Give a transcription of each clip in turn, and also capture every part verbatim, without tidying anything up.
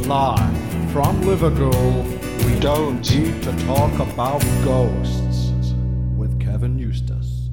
Live from Liverpool, we don't need to talk about ghosts with Kevin Eustace.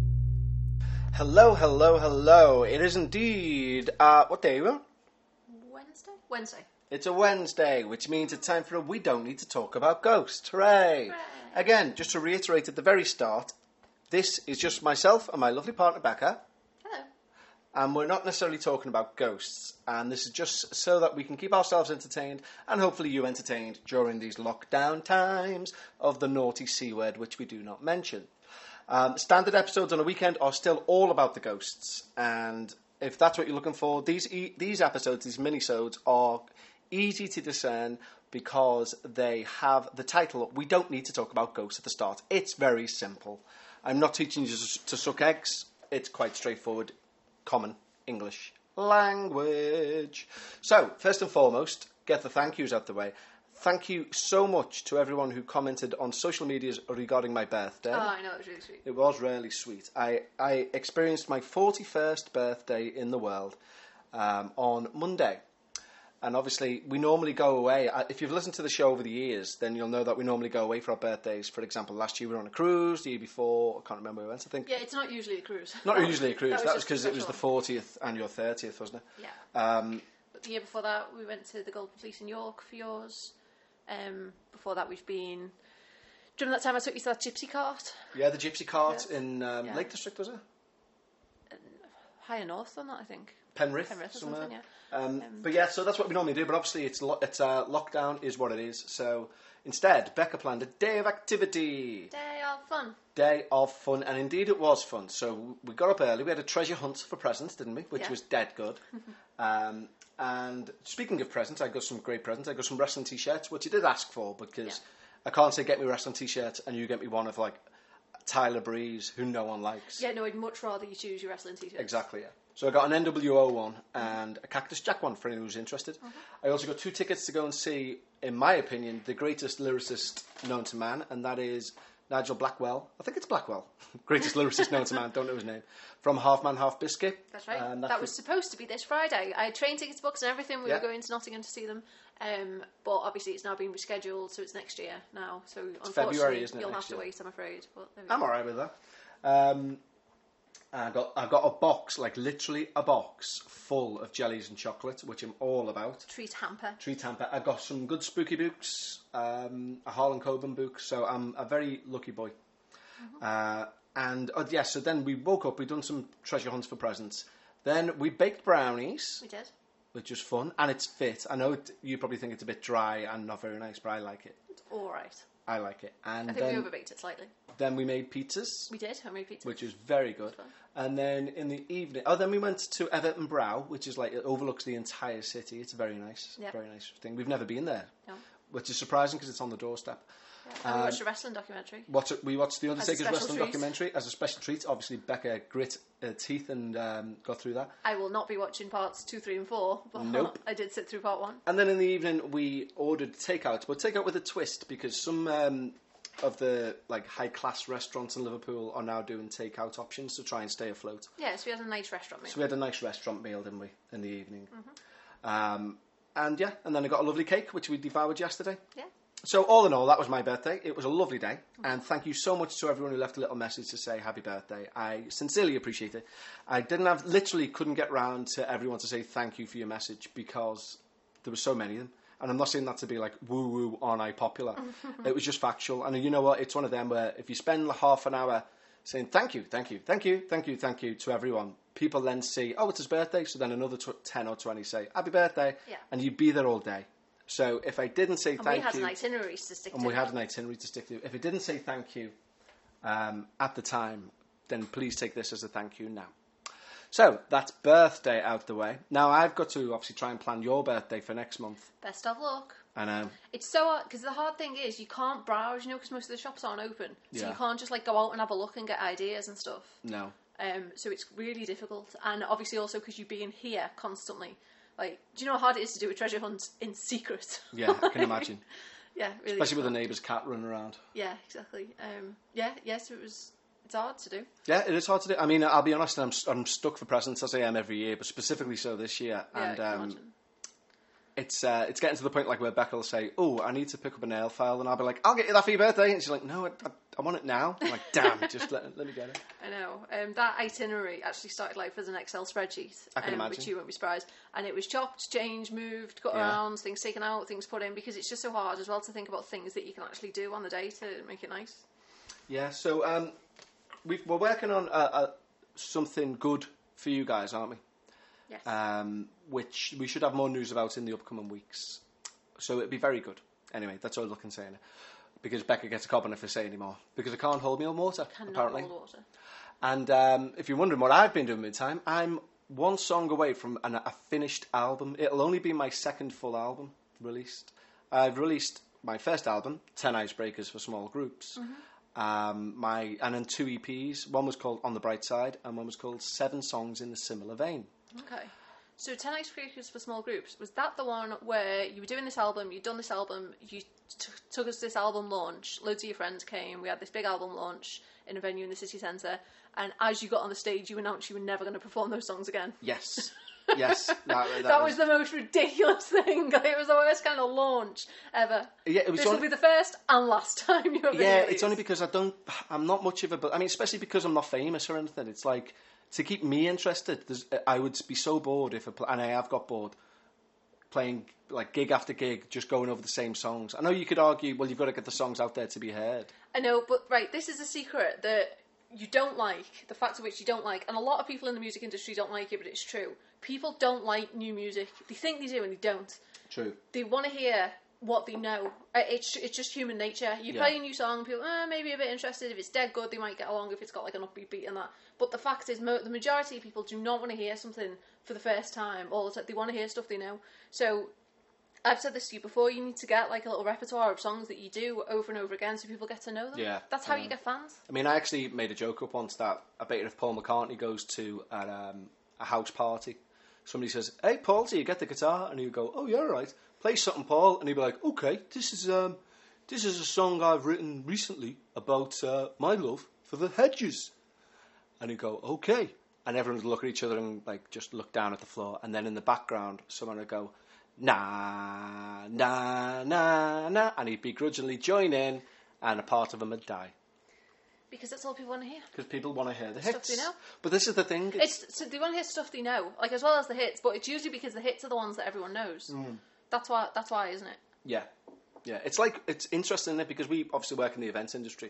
Hello, hello, hello. It is indeed, uh, what day are we on? Wednesday? Wednesday. It's a Wednesday, which means it's time for a We Don't Need to Talk About Ghosts. Hooray! Hooray. Again, just to reiterate at the very start, this is just myself and my lovely partner Becca. Hello. And we're not necessarily talking about ghosts. And this is just so that we can keep ourselves entertained and hopefully you entertained during these lockdown times of the naughty C word, which we do not mention. Um, standard episodes on a weekend are still all about the ghosts. And if that's what you're looking for, these e- these episodes, these minisodes, are easy to discern because they have the title, We Don't Need to Talk About Ghosts at the start. It's very simple. I'm not teaching you to suck eggs. It's quite straightforward, common English language. So, first and foremost, get the thank yous out the way. Thank you so much to everyone who commented on social medias regarding my birthday. Oh, I know, it was really sweet. It was really sweet. I, I experienced my forty-first birthday in the world um, on Monday. And obviously, we normally go away. If you've listened to the show over the years, then you'll know that we normally go away for our birthdays. For example, last year we were on a cruise. The year before, I can't remember where we went, I think. Yeah, it's not usually a cruise. Not usually a cruise. That That was was because it was the fortieth and your thirtieth, wasn't it? Yeah. Um, But the year before that, we went to the Golden Fleece in York for yours. Um, before that, we've been... Do you remember that time I took you to that gypsy cart? yeah, the Gypsy Cart Yeah. in um, Yeah. Lake District, was it? Higher north than that, I think. Penrith, Penrith or somewhere. something, Um, Um, but yeah, so that's what we normally do. But obviously, it's lo- it's uh, lockdown is what it is. So instead, Becca planned a day of activity, Day of fun. day of fun, and indeed it was fun. So we got up early. We had a treasure hunt for presents, didn't we? Which Yeah. was dead good. um, and speaking of presents, I got some great presents. I got some wrestling t-shirts, which you did ask for because Yeah. I can't say get me a wrestling t-shirt and you get me one of like Tyler Breeze, who no one likes. Yeah, no, I'd much rather you choose your wrestling t-shirts. Exactly, yeah. So I got an N W O one and a Cactus Jack one for anyone who's interested. Mm-hmm. I also got two tickets to go and see, in my opinion, the greatest lyricist known to man, and that is Nigel Blackwell. I think it's Blackwell. Greatest lyricist known to man, don't know his name. From Half Man, Half Biscuit. That's right. Um, that was supposed to be this Friday. I had train tickets booked and everything. We Yeah. were going to Nottingham to see them. Um, but obviously it's now been rescheduled, so it's next year now. So unfortunately, February, isn't it, you'll next have to year? wait, I'm afraid. But there we I'm go. alright with that. Um, I got I got a box, like literally a box, full of jellies and chocolate, which I'm all about. Treat hamper. Treat hamper. I got some good spooky books, um, a Harlan Coben book, so I'm a very lucky boy. Uh, and oh, yeah, so then we woke up, we'd done some treasure hunts for presents. Then we baked brownies, We did. which was fun, and it's fit. I know it, you probably think it's a bit dry and not very nice, but I like it. It's all right. I like it. And I think we then, overbaked it slightly. then we made pizzas, We did. Homemade pizza. which was very good. fun. And then in the evening, oh, then we went to Everton Brow, which is like, it overlooks the entire city. It's very nice, Yeah. very nice thing. We've never been there, No. which is surprising because it's on the doorstep. Yeah. And we watched a wrestling documentary. Watch it, we watched the Undertaker's special wrestling treat. documentary as a special treat. Obviously, Becca grit her teeth and um, got through that. I will not be watching parts two, three, and four. But Nope. I did sit through part one. And then in the evening, we ordered takeout, but takeout with a twist because some um, of the like high class restaurants in Liverpool are now doing takeout options to try and stay afloat. Yeah, so we had a nice restaurant meal. So we had a nice restaurant meal, didn't we, in the evening? Mm-hmm. Um, and yeah, and then I got a lovely cake which we devoured yesterday. Yeah. So all in all, that was my birthday. It was a lovely day, and thank you so much to everyone who left a little message to say happy birthday. I sincerely appreciate it. I didn't have, literally couldn't get round to everyone to say thank you for your message because there were so many of them. And I'm not saying that to be like woo woo, aren't I popular? It was just factual. And you know what? It's one of them where if you spend half an hour saying thank you, thank you, thank you, thank you, thank you to everyone, people then see, oh, it's his birthday. So then another tw- ten or twenty say happy birthday, Yeah. and you'd be there all day. So if I didn't say And thank we had you, an itinerary to stick and to. we had an itinerary to stick to. If it didn't say thank you um, at the time, then please take this as a thank you now. So that's birthday out the way. Now I've got to obviously try and plan your birthday for next month. Best of luck. I know. It's so hard, because the hard thing is you can't browse, you know, because most of the shops aren't open. So Yeah. you can't just, like, go out and have a look and get ideas and stuff. No. Um, so it's really difficult. And obviously also because you being here constantly. Like, do you know how hard it is to do a treasure hunt in secret? Yeah, I can imagine. Yeah, really. Especially with a difficult. neighbour's cat running around. Yeah, exactly. Um, yeah, yes, it was. It's hard to do. Yeah, it is hard to do. I mean, I'll be honest, I'm I'm stuck for presents as I am every year, but specifically so this year. Yeah, and I can um, imagine. it's uh, it's getting to the point like where Becca will say, "Oh, I need to pick up a nail file," and I'll be like, "I'll get you that for your birthday," and she's like, "No, I, I, I want it now." I'm like, "Damn, just let, let me get it." I know. Um, that itinerary actually started life as an Excel spreadsheet, I can um, imagine. which you won't be surprised. And it was chopped, changed, moved, cut Yeah. around, things taken out, things put in, because it's just so hard as well to think about things that you can actually do on the day to make it nice. Yeah. So um, we've, we're working on uh, uh, something good for you guys, aren't we? Yes. Um, which we should have more news about in the upcoming weeks. So it'd be very good. Anyway, that's all I can say. Now. Because Becca gets a carbon if I say anymore. Because I can't hold my own water, Cannot apparently. hold water. And um, if you're wondering what I've been doing mid-time, I'm one song away from an, a finished album. It'll only be my second full album released. I've released my first album, ten Icebreakers for Small Groups, Mm-hmm. um, my and then two E Ps. One was called On the Bright Side, and one was called Seven Songs in the Similar Vein. Okay. So ten Icebreakers for Small Groups, was that the one where you were doing this album, you'd done this album, you t- took us to this album launch, loads of your friends came, we had this big album launch in a venue in the city centre, and as you got on the stage you announced you were never going to perform those songs again? Yes. Yes. That, that, that was, was the most ridiculous thing. It was the worst kind of launch ever. Yeah, it was this only, will be the first and last time you've ever Yeah, been it's only because I don't, I'm not much of a, I mean, especially because I'm not famous or anything, it's like, to keep me interested, there's, I would be so bored if I, pl- and I have got bored, playing like gig after gig, just going over the same songs. I know you could argue, well, you've got to get the songs out there to be heard. I know, but right, this is a secret that you don't like, the fact of which you don't like, and a lot of people in the music industry don't like it, but it's true. People don't like new music. They think they do and they don't. True. They want to hear what they know. Uh, It's it's just human nature. You Yeah. play a new song, people eh, maybe a bit interested. If it's dead good, they might get along if it's got like an upbeat beat and that. But the fact is, mo- the majority of people do not want to hear something for the first time all the time. They want to hear stuff they know. So I've said this to you before, you need to get like a little repertoire of songs that you do over and over again so people get to know them. Yeah. That's how Um, you get fans. I mean, I actually made a joke up once that I bet if Paul McCartney goes to at, um, a house party, somebody says, "Hey, Paul, do you get the guitar?" And he'd go, "Oh, yeah, all right. Play something, Paul." And he'd be like, "Okay, this is um, this is a song I've written recently about uh, my love for the Hedges." And he'd go, "Okay." And everyone would look at each other and like just look down at the floor. And then in the background, someone would go, "Nah, nah, nah, nah," and he'd begrudgingly join in, and a part of him would die. Because that's all people want to hear. Because people want to hear the Stuff hits. they know. But this is the thing. It's, It's so they want to hear stuff they know, like as well as the hits. But it's usually because the hits are the ones that everyone knows. Mm. That's why. That's why, isn't it? yeah, yeah. It's like it's interesting, isn't it? Because we obviously work in the events industry,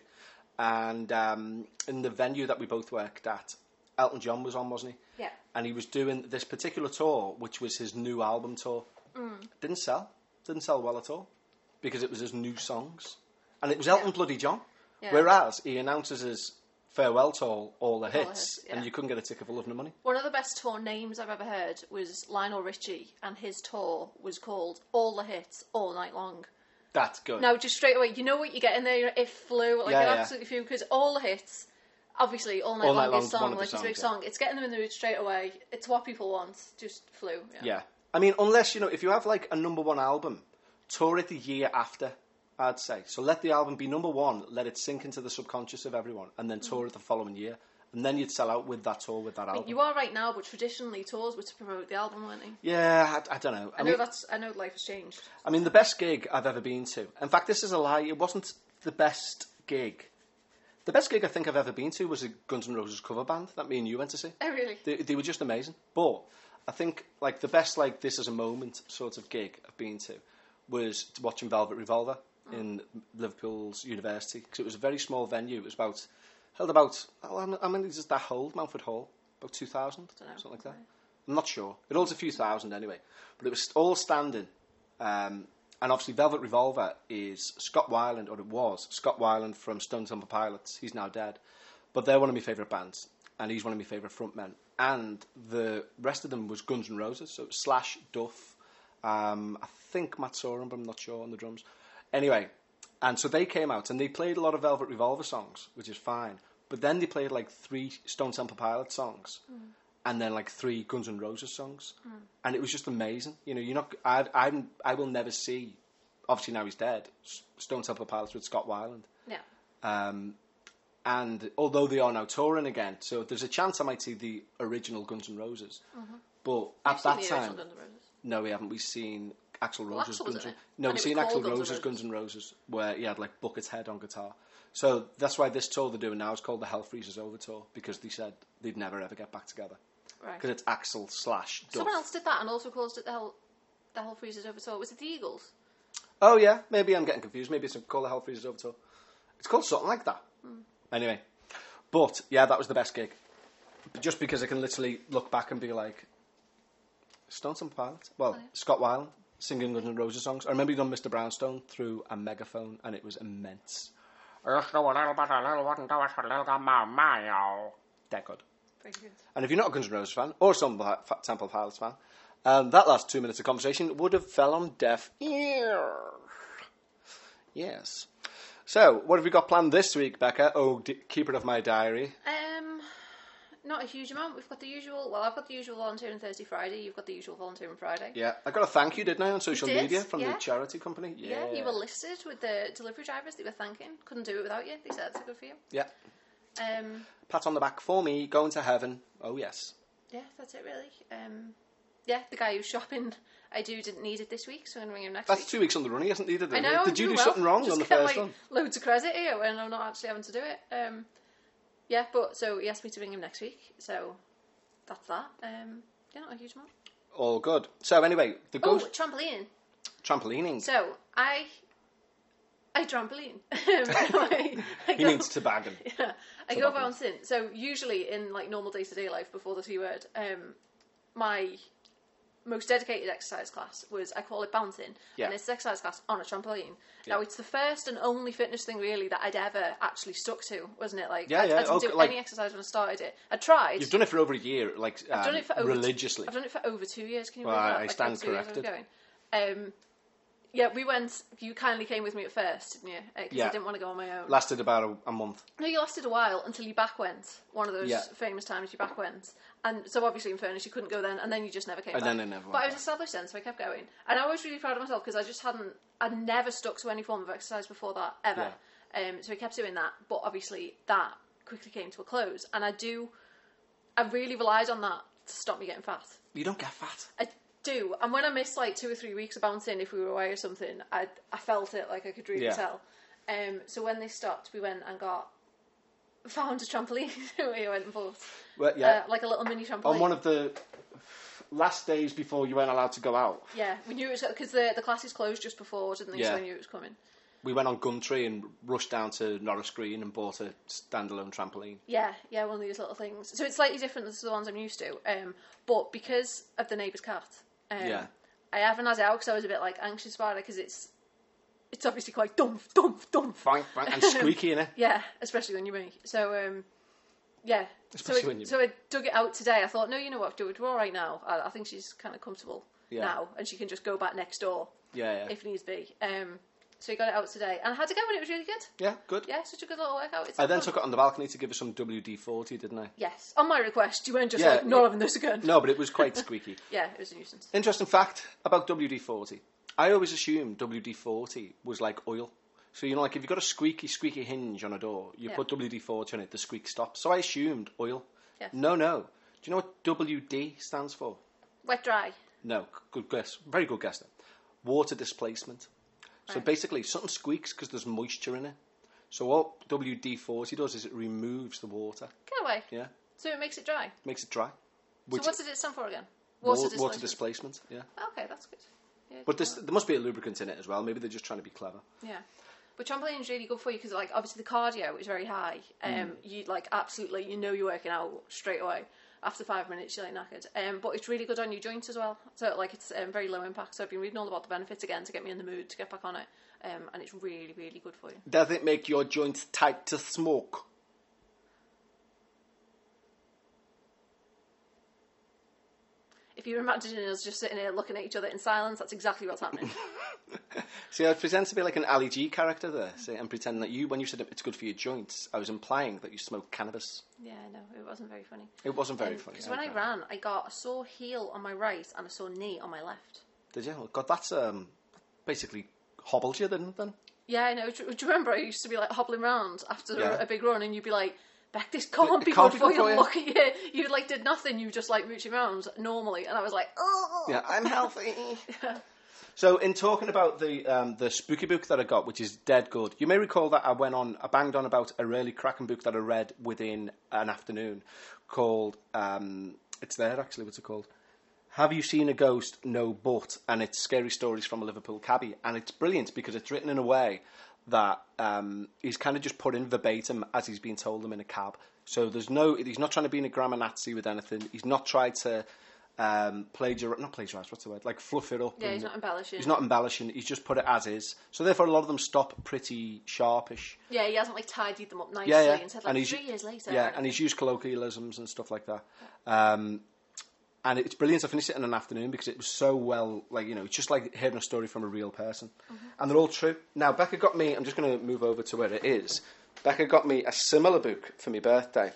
and um, in the venue that we both worked at, Elton John was on, wasn't he? Yeah. And he was doing this particular tour, which was his new album tour. Mm. Didn't sell. Didn't sell well at all because it was his new songs, and it was Elton Yeah. bloody John. Yeah. Whereas he announces his farewell tour, all the hits, hits, yeah. and you couldn't get a ticket for love nor money. One of the best tour names I've ever heard was Lionel Richie, and his tour was called All the Hits, All Night Long. That's good. Now, just straight away, you know what you get in there? It flew, like Yeah, it yeah. absolutely flew, because all the hits, obviously, All Night All Long Night is Long's one song, of the like it's a big songs, yeah. song. It's getting them in the mood straight away. It's what people want. Just flew. Yeah. Yeah. I mean, unless, you know, if you have like a number one album, tour it the year after, I'd say. So let the album be number one, let it sink into the subconscious of everyone, and then tour it the following year. And then you'd sell out with that tour, with that I mean, album. you are right now, but traditionally tours were to promote the album, weren't they? Yeah, I, I don't know. I, I, know mean, that's. I know life has changed. I mean, the best gig I've ever been to, in fact, this is a lie, it wasn't the best gig. The best gig I think I've ever been to was a Guns N' Roses cover band that me and you went to see. Oh, really? They, they were just amazing. But I think like the best like This Is a Moment sort of gig I've been to was watching Velvet Revolver mm. in Liverpool's University, because it was a very small venue. It was about held about oh, how many does that hold? Mountford Hall, about two thousand, something like that. Okay. I'm not sure. It holds a few thousand anyway, but it was all standing. Um, and obviously, Velvet Revolver is Scott Weiland, or it was Scott Weiland from Stone Temple Pilots. He's now dead, but they're one of my favourite bands, and he's one of my favourite frontmen. And the rest of them was Guns N' Roses, so Slash, Duff, um, I think Matt Sorum, but I'm not sure on the drums. Anyway, and so they came out and they played a lot of Velvet Revolver songs, which is fine. But then they played like three Stone Temple Pilots songs, mm. and then like three Guns N' Roses songs, mm. and it was just amazing. You know, you're not. I I I will never see. Obviously now he's dead. Stone Temple Pilots with Scott Weiland. Yeah. Um, and although they are now touring again, so there's a chance I might see the original Guns N' Roses. Mm-hmm. But You've at that seen the time, original Guns N' Roses? no, we haven't. We've seen Axl Well, Rose's Axl was Guns in N' it. No, And we've it seen was Axl called Guns N' Rose's Roses. Guns N' Roses, where he had like Buckethead head on guitar. So that's why this tour they're doing now is called the Hell Freezes Over Tour, because they said they'd never ever get back together. Right. Because it's Axl slash Duff. Someone else did that and also closed it the Hell, the Hell Freezes Over Tour. Was it the Eagles? Oh yeah, maybe I'm getting confused. Maybe it's called the Hell Freezes Over Tour. It's called something like that. Mm. Anyway, but yeah, that was the best gig. Just because I can literally look back and be like, Stone Temple Pilots. Well, oh, yeah. Scott Weiland singing Guns N' Roses songs. I remember he done Mister Brownstone through a megaphone, and it was immense. Dead good. Very good. And if you're not a Guns N' Roses fan or Stone Temple Pilots fan, um, that last two minutes of conversation would have fell on deaf ears. Yes. So, what have we got planned this week, Becca? Oh, d- keeper of my diary. Um, not a huge amount. We've got the usual. Well, I've got the usual volunteering Thursday, Friday. You've got the usual volunteering Friday. Yeah, I got a thank you, didn't I, on social did, media from yeah. the charity company? Yeah. yeah, you were listed with the delivery drivers they were thanking. Couldn't do it without you. They said so good for you. Yeah. Um, Pat on the back for me, going to heaven. Oh yes. Yeah, that's it really. Um, yeah, the guy who's shopping, I do didn't need it this week, so I'm going to ring him next That's week. two weeks on the run. He hasn't needed it. I know. Did you do well. something wrong Just on the get, first like, one? Loads of credit here, and I'm not actually having to do it. Um, yeah, but so he asked me to ring him next week, so that's that. Um, yeah, not a huge amount. All good. So anyway, the Oh, ghost trampoline. trampolining. So I, I trampoline. I, I He go, means toboggan. Yeah, I go Toboggan. bouncing. So usually in like normal day to day life before the T word, um, my most dedicated exercise class was, I call it bouncing, Yeah. and it's an exercise class on a trampoline. Yeah. Now it's the first and only fitness thing really that I'd ever actually stuck to, wasn't it? Like Yeah, I, yeah, I didn't okay, do like- any exercise when I started it. I tried. You've done it for over a year, like um, I've done it for over religiously. I've done it for over two years. Can you Well, believe that? I Like, stand over two years I was corrected. going. Um, yeah, we went. You kindly came with me at first, didn't you? Because Yeah. I didn't want to go on my own. Lasted about a, a month. No, you lasted a while until your back went. One of those Yeah. famous times your back went. And so obviously in fairness you couldn't go then, and then you just never came And back. then it never went But I was back. established then, so I kept going. And I was really proud of myself because I just hadn't, I'd never stuck to any form of exercise before that, ever. Um, so I kept doing that, but obviously that quickly came to a close. And I do, I really relied on that to stop me getting fat. You don't get fat. I do. And when I missed like two or three weeks of bouncing, if we were away or something, I I felt it, like I could really Yeah. tell. Um, so when they stopped, we went and got, found a trampoline. We went and bought, Well, yeah. uh, like a little mini trampoline. On one of the last days before you weren't allowed to go out, Yeah, we knew it was, because the, the classes closed just before, didn't they? Yeah. So we knew it was coming. we went on Gumtree and rushed down to Norris Green and bought a standalone trampoline. Yeah, yeah, one of these little things. So it's slightly different than the ones I'm used to. Um, but because of the neighbour's cat, um, Yeah. I haven't had it out because I was a bit like anxious about it because it's it's obviously quite dump, dump, dump. Fine, fine, and squeaky in it. Yeah, especially when you're me. So, um, yeah. Especially so, when I, you're so I dug it out today. I thought, no, you know what, do it. We're all right now. I, I think she's kind of comfortable Yeah. now, and she can just go back next door Yeah, yeah. if needs be. Um, so he got it out today, and I had to go, and it was really good. Yeah, good. Yeah, such a good little workout. It's I then fun. took it on the balcony to give her some W D forty, didn't I? Yes, on my request. You weren't just Yeah, like, not yeah. having this again. No, but it was quite squeaky. Yeah, it was a nuisance. Interesting fact about W D forty. I always assumed W D forty was like oil. So, you know, like if you've got a squeaky, squeaky hinge on a door, you Yeah. put W D forty on it, the squeak stops. So I assumed oil. Yes. No, no. Do you know what W D stands for? Wet dry. No, good guess. Very good guess. Then. Water displacement. So Right. basically, something squeaks because there's moisture in it. So what W D forty does is it removes the water. Get away. Yeah, So it makes it dry. makes it dry. So what did it stand for again? wa- Water displacement. water displacement. Yeah, Okay, that's good. Yeah, but this, there must be a lubricant in it as well. Maybe they're just trying to be clever. Yeah. But trampoline is really good for you because, like, obviously the cardio is very high. Um, Mm. you like absolutely, you know, you're working out straight away. After five minutes, you're like knackered. Um, but it's really good on your joints as well. So, like, it's um, very low impact. So I've been reading all about the benefits again to get me in the mood to get back on it. Um, and it's really, really good for you. Does it make your joints tight to smoke? If you're imagining us just sitting here looking at each other in silence, that's exactly what's happening. See, I pretend to be like an Ali G character there, see, and pretend that you, when you said it's good for your joints, I was implying that you smoke cannabis. Yeah, no, it wasn't very funny. It wasn't very funny. Because when I okay. ran, I got a sore heel on my right and a sore knee on my left. Did you? Oh, God, that's um, basically hobbled you, didn't it, then? Yeah, I know. Do, do you remember I used to be like hobbling around after Yeah. a big run, and you'd be like, "Beck, this can't It be can't good be for good you." for you. Look at you. You like did nothing. You just like mooching around normally, and I was like, "Oh." Yeah, I'm healthy. Yeah. So, in talking about the um, the spooky book that I got, which is dead good, you may recall that I went on, I banged on about a really cracking book that I read within an afternoon called, um, it's there actually, what's it called? Have You Seen a Ghost? No But. And it's Scary Stories from a Liverpool Cabbie. And it's brilliant because it's written in a way that um, he's kind of just put in verbatim as he's been told them in a cab. So there's no, he's not trying to be in a grammar Nazi with anything. He's not tried to... Um, plagiar, not plagiarise, what's the word? Like fluff it up. Yeah, he's not embellishing. He's not embellishing. He's just put it as is. So therefore, a lot of them stop pretty sharpish. Yeah, he hasn't like tidied them up nicely yeah, yeah. and said like and he's, three years later. Yeah, and he's used colloquialisms and stuff like that. Um, and it's brilliant. I finished it in an afternoon because it was so well, like you know, it's just like hearing a story from a real person, mm-hmm. and they're all true. Now Becca got me. I'm just going to move over to where it is. Becca got me a similar book for my birthday,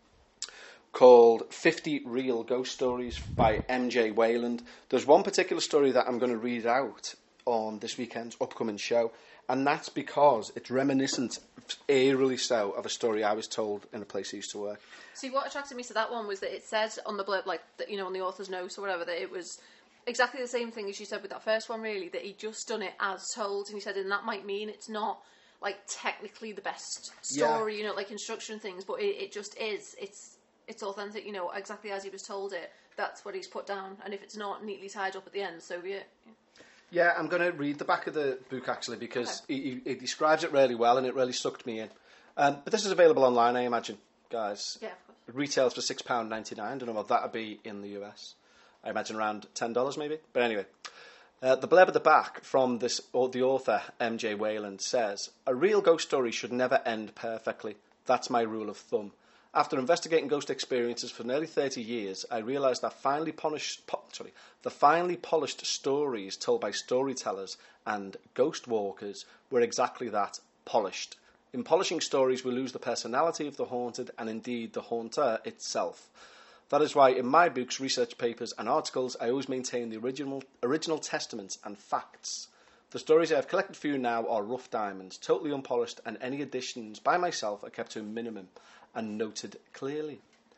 called fifty Real Ghost Stories by M J Wayland. There's one particular story that I'm going to read out on this weekend's upcoming show, and that's because it's reminiscent, eerily so, of a story I was told in a place I used to work. See, what attracted me to that one was that it said on the blurb, like, that, you know, on the author's notes or whatever, that it was exactly the same thing as you said with that first one, really, that he'd just done it as told, and he said, and that might mean it's not, like, technically the best story, yeah. you know, like instruction things, but it, it just is. It's It's authentic, you know, exactly as he was told it. That's what he's put down. And if it's not neatly tied up at the end, so be it. Yeah, yeah I'm going to read the back of the book, actually, because okay. he, he describes it really well, and it really sucked me in. Um, but this is available online, I imagine, guys. Yeah, of course. It retails for six pounds ninety-nine. I don't know what that would be in the U S. I imagine around ten dollars, maybe. But anyway, uh, the blurb at the back from this, or the author, M J Wayland, says, "A real ghost story should never end perfectly. That's my rule of thumb. After investigating ghost experiences for nearly thirty years, I realised that finely polished, po- sorry, the finely polished stories told by storytellers and ghost walkers were exactly that, polished. In polishing stories, we lose the personality of the haunted and indeed the haunter itself. That is why in my books, research papers and articles, I always maintain the original, original testaments and facts. The stories I have collected for you now are rough diamonds, totally unpolished, and any additions by myself are kept to a minimum and noted clearly."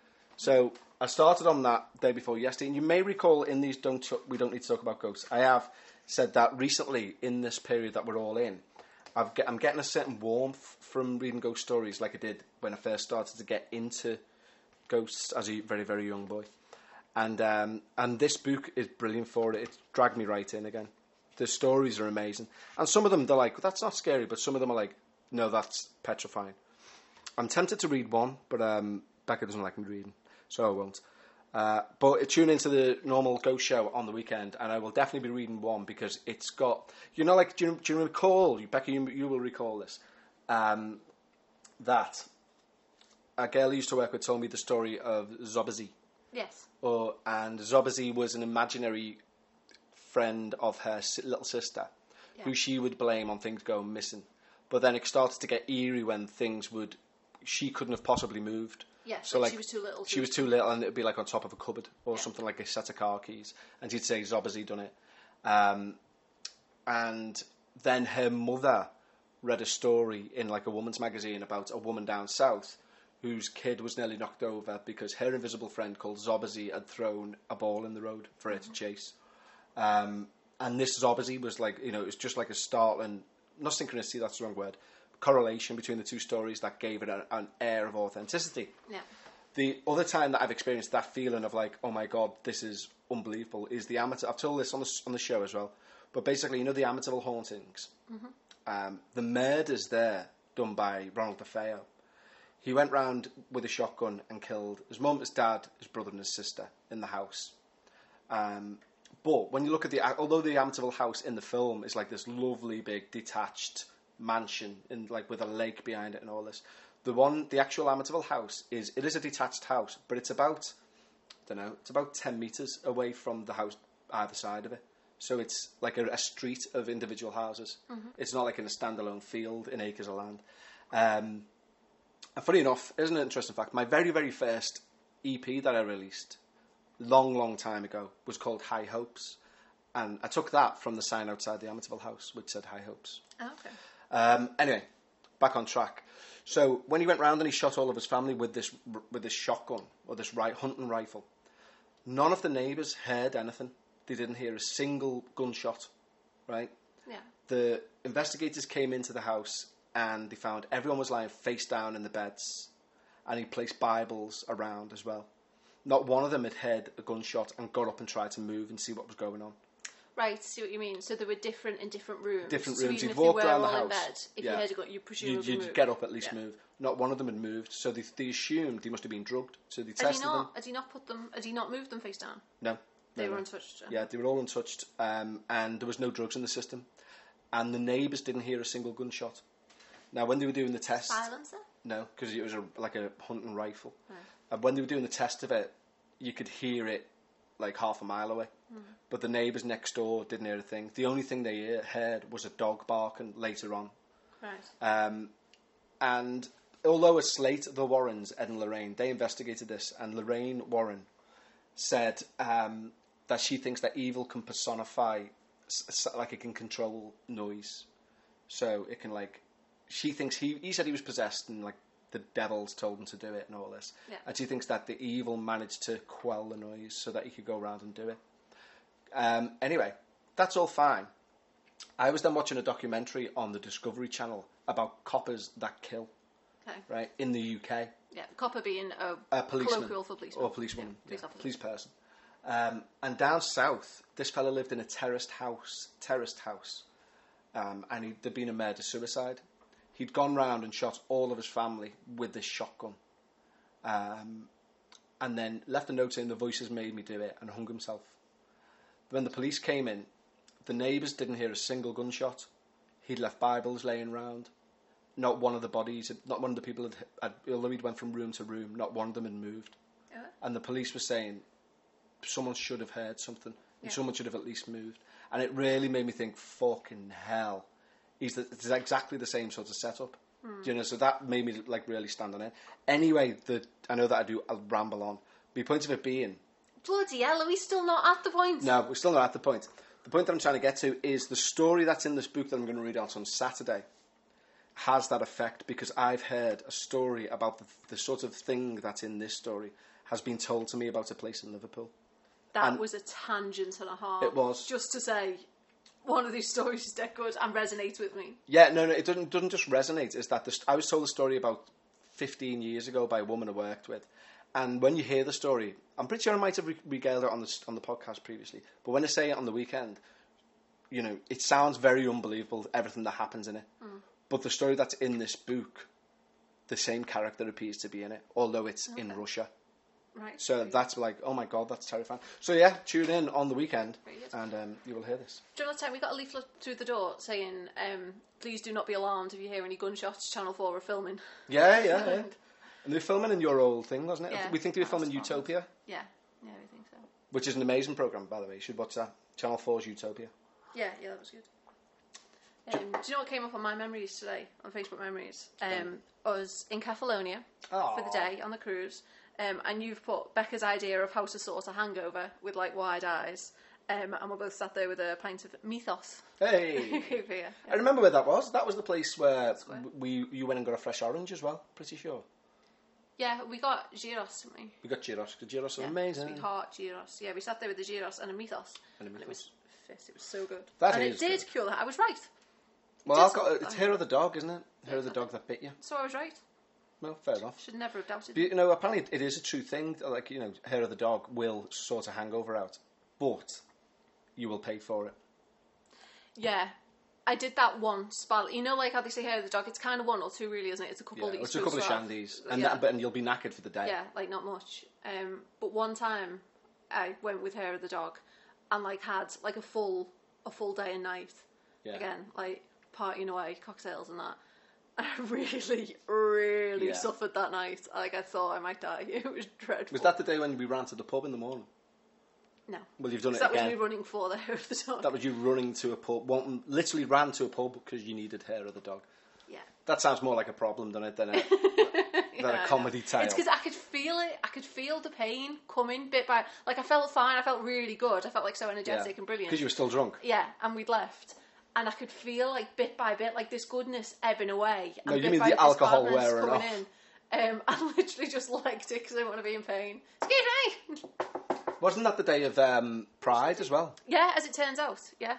So I started on that day before yesterday, and you may recall in these don't T- we don't need to talk about ghosts, I have said that recently in this period that we're all in, I've get, I'm getting a certain warmth from reading ghost stories like I did when I first started to get into ghosts as a very, very young boy. And um, and this book is brilliant for it. It's dragged me right in again. The stories are amazing. And some of them, they're like, that's not scary, but some of them are like, no, that's petrifying. I'm tempted to read one, but um, Becca doesn't like me reading, so I won't. Uh, but tune into the normal ghost show on the weekend, and I will definitely be reading one because it's got, you know, like, do you, do you recall, Becca, you, you will recall this, um, that a girl I used to work with told me the story of Zobazi. Yes. Or, and Zobazi was an imaginary friend of her little sister, yeah. who she would blame on things going missing. But then it started to get eerie when things would... she couldn't have possibly moved. Yeah, so like, she was too little. She was too little, and it would be like on top of a cupboard or yeah. something like a set of car keys. And she'd say, Zobazi done it. Um, and then her mother read a story in like a woman's magazine about a woman down south whose kid was nearly knocked over because her invisible friend called Zobazi had thrown a ball in the road for her mm-hmm. to chase. Um, and this Zobazi was like, you know, it was just like a startling, not synchronicity, that's the wrong word, correlation between the two stories that gave it a, an air of authenticity. Yeah. The other time that I've experienced that feeling of like, oh my God, this is unbelievable, is the Amityville. I've told this on the on the show as well, but basically, you know, the Amityville hauntings. Mm-hmm. Um, the murders there done by Ronald DeFeo. He went round with a shotgun and killed his mum, his dad, his brother, and his sister in the house. Um, but when you look at the, although the Amityville house in the film is like this lovely big detached mansion in like with a lake behind it and all this, the one, the actual Amityville house is it is a detached house, but it's about, I don't know, it's about ten meters away from the house either side of it. So it's like a, a street of individual houses. Mm-hmm. It's not like in a standalone field in acres of land. Um, and funny enough, isn't it an interesting fact? My very very first E P that I released, long long time ago, was called High Hopes, and I took that from the sign outside the Amityville house, which said High Hopes. Oh, okay. Um, anyway, back on track. So when he went round and he shot all of his family with this with this shotgun or this right hunting rifle, none of the neighbours heard anything. They didn't hear a single gunshot right? Yeah. The investigators came into the house and they found everyone was lying face down in the beds, and he placed Bibles around as well. Not one of them had heard a gunshot and got up and tried to move and see what was going on. Right, see what you mean. So they were different in different rooms. Different so rooms. even He'd if they walked were around the all in house. bed, if Yeah. you heard a gun, you presumably You'd, you'd moved. get up at least Yeah. move. Not one of them had moved, so they, they assumed he must have been drugged. So they Had he tested not? them. Had he not put them? Had he not moved them face down? No. They no, were no. untouched. Yeah, they were all untouched, um, and there was no drugs in the system. And the neighbours didn't hear a single gunshot. Now, when they were doing the test... Silencer? No, because it was a, like a hunting rifle. Right. And when they were doing the test of it, you could hear it like half a mile away. Mm. But the neighbours next door didn't hear a thing. The only thing they hear, heard was a dog barking later on. Right. Um, and although it's late, the Warrens, Ed and Lorraine, they investigated this, and Lorraine Warren said um, that she thinks that evil can personify, s- like it can control noise. So it can like, she thinks he, he said he was possessed and like the devils told him to do it and all this. Yeah. And she thinks that the evil managed to quell the noise so that he could go around and do it. Um, anyway, that's all fine. I was then watching a documentary on the Discovery Channel about coppers that kill, Okay. right, in the U K. Yeah, copper being a, A policeman. colloquial for policeman. Or policewoman. Yeah, police yeah, officer. police person. Um, and down south, this fella lived in a terraced house, terraced house, um, and he'd, there'd been a murder-suicide. He'd gone round and shot all of his family with this shotgun, um, and then left a note saying the voices made me do it, and hung himself. When the police came in, the neighbours didn't hear a single gunshot. He'd left Bibles laying round. Not one of the bodies, not one of the people had, had although he'd went from room to room, not one of them had moved. Yeah. And the police were saying someone should have heard something, and Yeah. someone should have at least moved. And it really made me think, fucking hell, he's the, it's exactly the same sort of setup. Mm. You know, so that made me like really stand on it. Anyway, the I know that I do. I'll ramble on. The point of it being, Bloody hell, are we still not at the point? no, we're still not at the point. The point that I'm trying to get to is the story that's in this book that I'm going to read out on Saturday has that effect, because I've heard a story about the, the sort of thing that's in this story has been told to me about a place in Liverpool. That And- was a tangent and a half. It was. Just to say, one of these stories is dead good and resonates with me. Yeah, no, no, it doesn't doesn't just resonate. It's that the, I was told a story about fifteen years ago by a woman I worked with, and when you hear the story, I'm pretty sure I might have re- regaled it on the on the podcast previously, but when I say it on the weekend, you know, it sounds very unbelievable, everything that happens in it. Mm. But the story that's in this book, the same character appears to be in it, although it's Okay. in Russia. Right. So Very that's like, oh my god, that's terrifying. So yeah, tune in on the weekend, Very good. and um, you will hear this. During that time, we got a leaflet through the door saying, um, please do not be alarmed if you hear any gunshots. Channel four are filming. Yeah, yeah, yeah. And they were filming in your old thing, wasn't it? Yeah, we think they were that filming was fun. Utopia, Yeah, yeah, I think so. which is an amazing programme, by the way. You should watch that. Channel four's Utopia. Yeah, yeah, that was good. Um, do you know what came up on my memories today, on Facebook Memories? Um, us in Catalonia for the day on the cruise, um, and you've put Becca's idea of how to sort a hangover with like wide eyes, um, and we're both sat there with a pint of Mythos. Hey! Over here. I remember where that was. That was the place where where. we you went and got a fresh orange as well, pretty sure. Yeah, we got gyros, didn't we? We got gyros. The gyros are Yeah, amazing. Sweetheart gyros. Yeah, we sat there with the gyros and a Mythos, And a and it Mythos. was fit. It was so good. That and is it did good. cure that. I was right. Well, did I've got, sort it's that. Hair of the Dog, isn't it? Hair of the Dog that bit you. So I was right. Well, fair enough. Should never have doubted. But, you know, apparently it is a true thing. Like, you know, Hair of the Dog will sort a hangover out, but you will pay for it. Yeah. I did that once, but you know, like how they say hair of the dog, it's kind of one or two, really, isn't it? It's a couple. Yeah, that you're it's a couple of supposed to shandies, have. and yeah. that, but and you'll be knackered for the day. yeah, like not much. Um, but one time, I went with hair of the dog, and like had like a full, a full day and night. Yeah. Again, like partying away, cocktails and that. And I really, really Yeah. suffered that night. Like I thought I might die. It was dreadful. Was that the day when we ran to the pub in the morning? No. Well, you've done it That again. was me running for the hair of the dog. That was you running to a pub, wanting, literally ran to a pub because you needed Hair of the Dog. Yeah. That sounds more like a problem than a, than a, than Yeah, a comedy tale. It's because I could feel it. I could feel the pain coming bit by. Like I felt fine. I felt really good. I felt like so energetic and brilliant. Because you were still drunk. Yeah, and we'd left, and I could feel like bit by bit, like this goodness ebbing away. And No, you bit mean by the bit, this alcohol badness wearing coming off. in. Um, I literally just liked it because I didn't want to be in pain. Excuse me. Wasn't that the day of um, Pride as well? Yeah, as it turns out. Yeah.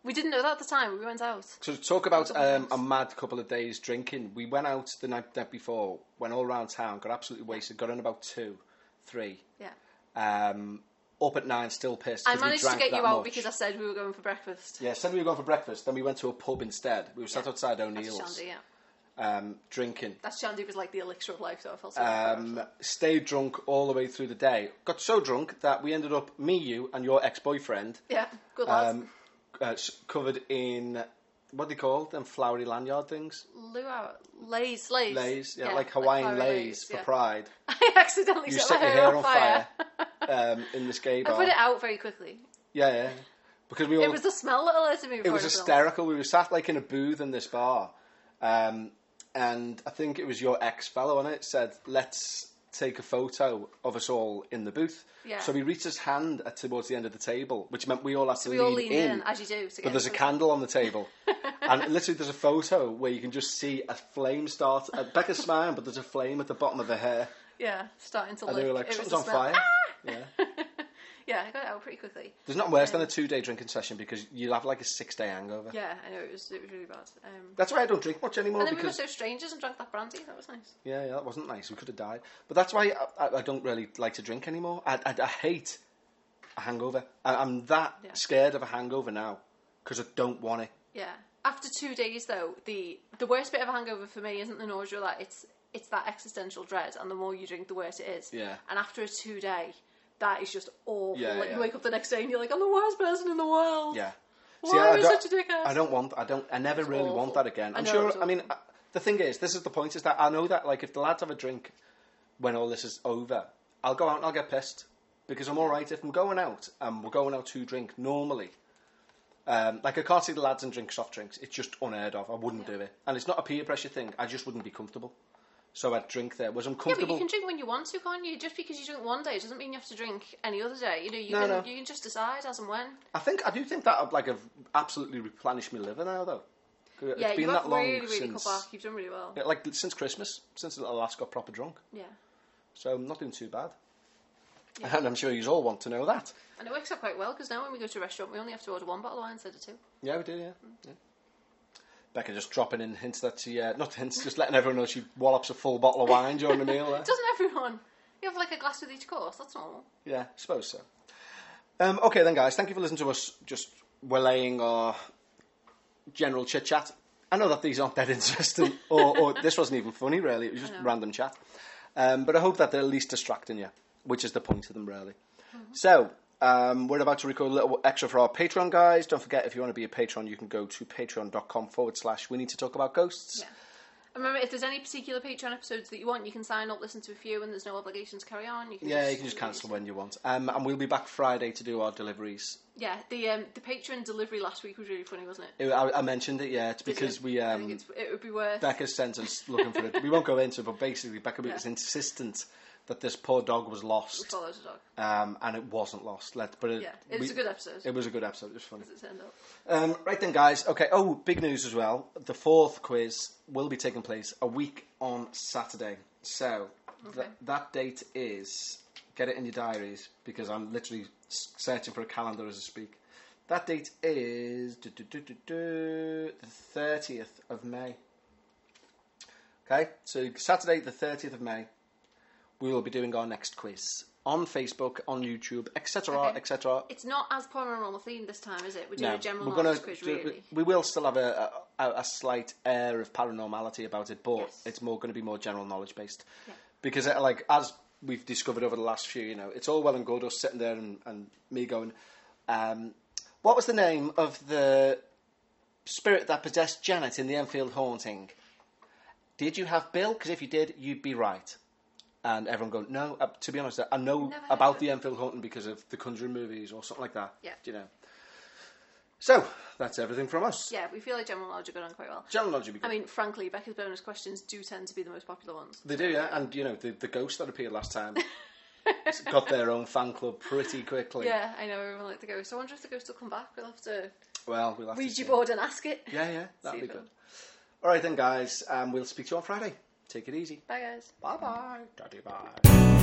We didn't know that at the time. We went out. So to talk about um, a mad couple of days drinking, we went out the night, night before, went all around town, got absolutely wasted, got in about two, three. Yeah. Um, up at nine, still pissed. I managed we to get you that out much. because I said we were going for breakfast. Yeah, said we were going for breakfast, then we went to a pub instead. We were sat Yeah. outside That's O'Neill's, Shandy, yeah. um, drinking. That Shandy was like the elixir of life, though. I felt so bad for Um, her. stayed drunk all the way through the day. Got so drunk that we ended up, me, you, and your ex-boyfriend, Yeah, good lads. um, uh, s- covered in, what do they call them, flowery lanyard things? Luau, Lays, Lays. Lays, yeah, like Hawaiian flowery lays for yeah. pride. I accidentally You set set my your hair on fire, um, in this gay I bar. put it out very quickly. Yeah, yeah. Because we all, It was the smell that alerted me. it before was the film. hysterical. We were sat like in a booth in this bar, um, and I think it was your ex fellow on it said, "Let's take a photo of us all in the booth." Yeah. So he reached his hand at, towards the end of the table, which meant we all had So to we all lean lean in. in, as you do. To But get there's a the- candle on the table, and literally there's a photo where you can just see a flame start. Uh, Becca's smiling, but there's a flame at the bottom of her hair, Yeah, starting to and lick. they were like, It was "Something's the on smell. fire." Yeah. Yeah, I got it out pretty quickly. There's nothing worse than a two-day drinking session because you'll have like a six-day hangover. Yeah, I know, it was, it was really bad. Um, That's why I don't drink much anymore. and then because we were so strangers and drank that brandy. That was nice. Yeah, yeah, that wasn't nice. We could have died. But that's why I, I, I don't really like to drink anymore. I, I, I hate a hangover. I, I'm that Yeah. scared of a hangover now because I don't want it. Yeah. After two days, though, the the worst bit of a hangover for me isn't the nausea. Like it's it's that existential dread, and the more you drink, the worse it is. Yeah. And after a two day, that is just awful. Yeah, like yeah. you wake up the next day and you're like, I'm the worst person in the world. Yeah. Why I am I don't, such a dickhead? I don't want. I don't. I never It's really awful. want that again. I I'm know, sure. it's I mean, awful. uh, the thing is, this is the point: is that I know that, like, if the lads have a drink when all this is over, I'll go out and I'll get pissed because I'm all right if I'm going out and we're going out to drink normally. Um, like I can't see the lads and drink soft drinks. It's just unheard of. I wouldn't Yeah. do it, and it's not a peer pressure thing. I just wouldn't be comfortable. So I'd drink there. Was I'm Yeah, but comfortable? you can drink when you want to, can't you? Just because you drink one day doesn't mean you have to drink any other day. You know, you No, can no. you can just decide as and when. I think I do think that would like have absolutely replenished my liver now, though. It's Yeah, been you that have long really, really since, cut back. You've done really well. yeah, like since Christmas, since I last got proper drunk. Yeah. So I'm not doing too bad. Yeah. And I'm sure you all want to know that. And it works out quite well because now when we go to a restaurant, we only have to order one bottle of wine instead of two. Yeah, we do, yeah. yeah. Becca just dropping in hints that she, uh, not hints, just letting everyone know she wallops a full bottle of wine during the meal there. Doesn't everyone? You have like a glass with each course. That's normal. Yeah, I suppose so. Um, okay then, guys, thank you for listening to us just relaying our general chit-chat. I know that these aren't that interesting, or, or this wasn't even funny, really. It was just I know. random chat. Um, but I hope that they're at least distracting you, which is the point of them, really. Mm-hmm. So, um, we're about to record a little extra for our Patreon, guys. Don't forget, if you want to be a patron, you can go to patreon.com forward slash we need to talk about ghosts. Yeah. And remember, if there's any particular Patreon episodes that you want, you can sign up, listen to a few, and there's no obligation to carry on. You can Yeah, just, you can just cancel when you want. Um, and we'll be back Friday to do our deliveries. Yeah, the um, the Patreon delivery last week was really funny, wasn't it? It, I, I mentioned it, yeah. It's Did because you? we... I Um, think it's, it would be worth. Becca sent us looking for it. We won't go into it, but basically Becca Yeah. was insistent that this poor dog was We lost. followed a dog. Um, and it wasn't lost. Let, but it, Yeah, it was we- a good episode. It was a good episode. It was funny. As it turned out. Um, right then, guys. Okay. Oh, big news as well. The fourth quiz will be taking place a week on Saturday. So th- Okay. that date is, get it in your diaries because I'm literally s- searching for a calendar as I speak. That date is du- du- du- du- du, the thirtieth of May. Okay, so Saturday the thirtieth of May, we will be doing our next quiz on Facebook, on YouTube, et cetera, Okay. et cetera. It's not as paranormal themed this time, is it? We're doing No, a general we're gonna knowledge quiz, do- really. we will still have a, a, a slight air of paranormality about it, but Yes. it's more going to be more general knowledge based. Yeah. Because, uh, like, as we've discovered over the last few, you know, it's all well and good us sitting there and, and me going, um, what was the name of the spirit that possessed Janet in the Enfield haunting? Did you have Bill? Because if you did, you'd be right. And everyone going, no, uh, to be honest, I know Never heard about of the it. Enfield haunting because of the Conjuring movies or something like that. Yeah. Do you know? So, that's everything from us. Yeah, we feel like general knowledge will go on quite well. General knowledge would be good. I mean, frankly, Becca's bonus questions do tend to be the most popular ones. They do, yeah. And, you know, the, the ghost that appeared last time got their own fan club pretty quickly. Yeah, I know everyone liked the ghost. I wonder if the ghost will come back. We'll have to Well, we'll have to Ouija see. board and ask it. Yeah, yeah. That'd See be if good. All right then, guys. Um, we'll speak to you on Friday. Take it easy. Bye, guys. Bye-bye. Daddy bye.